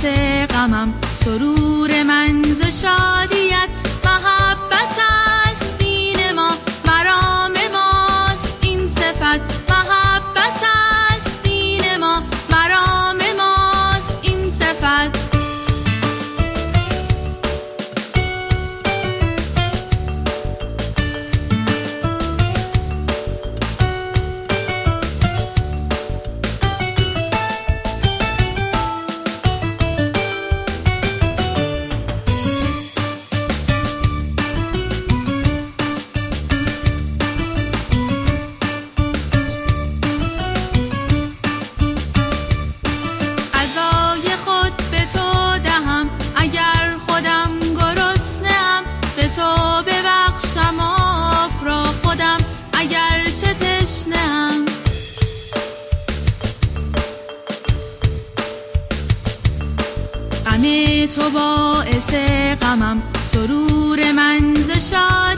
غمم، سرور من ز شادیت. محبت است دین ما، مرام ماست این صفت. محبت است دین ما، مرام ماست این صفت. غم تو باعث غمم، سرور من ز شادیت.